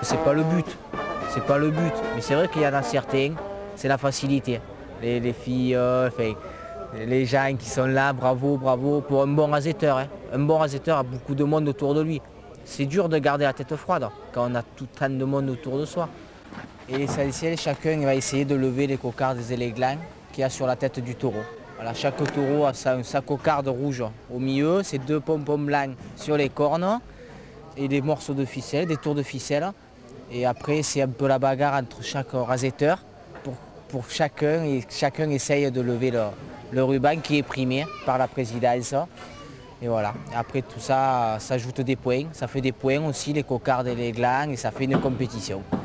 c'est pas le but. C'est pas le but. Mais c'est vrai qu'il y en a certains, c'est la facilité. Les filles, les gens qui sont là, bravo, bravo, pour un bon rasetteur. Hein. Un bon rasetteur a beaucoup de monde autour de lui. C'est dur de garder la tête froide quand on a tout tant de monde autour de soi. Et l'essentiel, chacun va essayer de lever les cocardes et les glands qu'il y a sur la tête du taureau. Voilà, chaque taureau a sa cocarde rouge au milieu, ses 2 pompons blancs sur les cornes et des morceaux de ficelle, des tours de ficelle. Et après, c'est un peu la bagarre entre chaque rasetteur pour chacun, et chacun essaye de lever le ruban qui est primé par la présidence. Et voilà, après tout ça, ça ajoute des points, ça fait des points aussi, les cocardes et les glands, et ça fait une compétition.